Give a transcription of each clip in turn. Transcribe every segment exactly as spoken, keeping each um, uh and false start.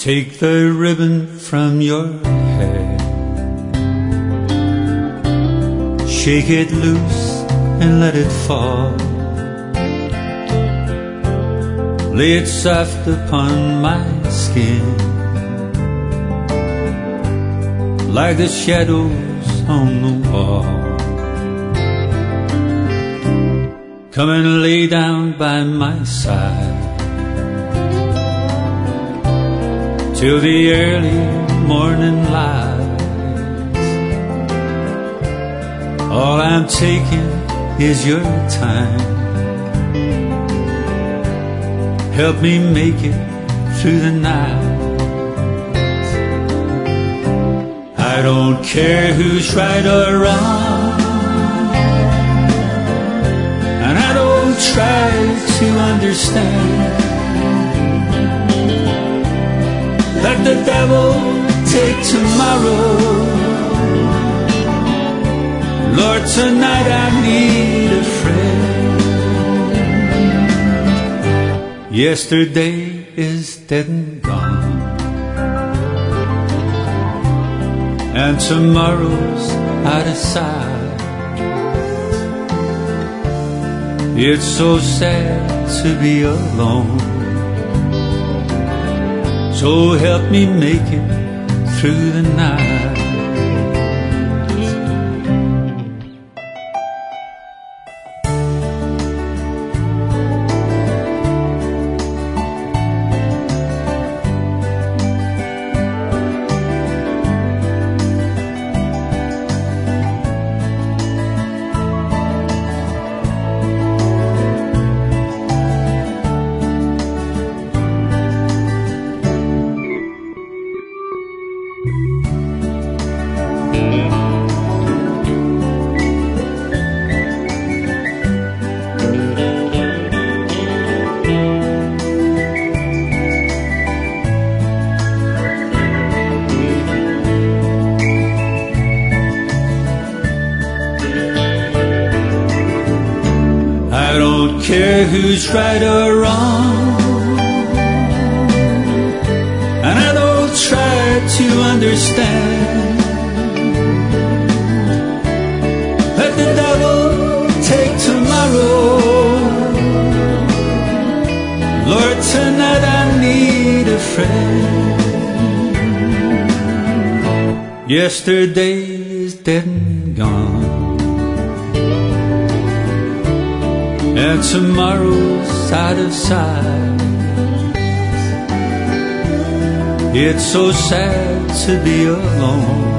Take the ribbon from your hair, shake it loose and let it fall. Lay it soft upon my skin, like the shadows on the wall. Come and lay down by my side till the early morning light. All I'm taking is your time. Help me make it through the night. I don't care who's right or wrong, and I don't try to understand. Let the devil take tomorrow. Lord, tonight I need a friend. Yesterday is dead and gone, and tomorrow's out of sight. It's so sad to be alone, so help me make it through the night. I don't care who's right or wrong, and I don't try to understand. Let the devil take tomorrow. Lord, tonight I need a friend. Yesterday is dead and gone, and tomorrow's out of sight. It's so sad to be alone,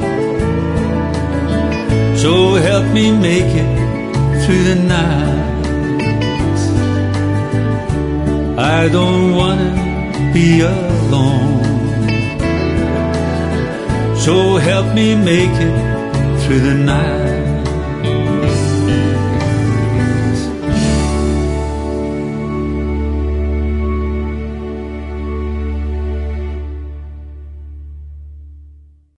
so help me make it through the night. I don't wanna be alone, so help me make it through the night.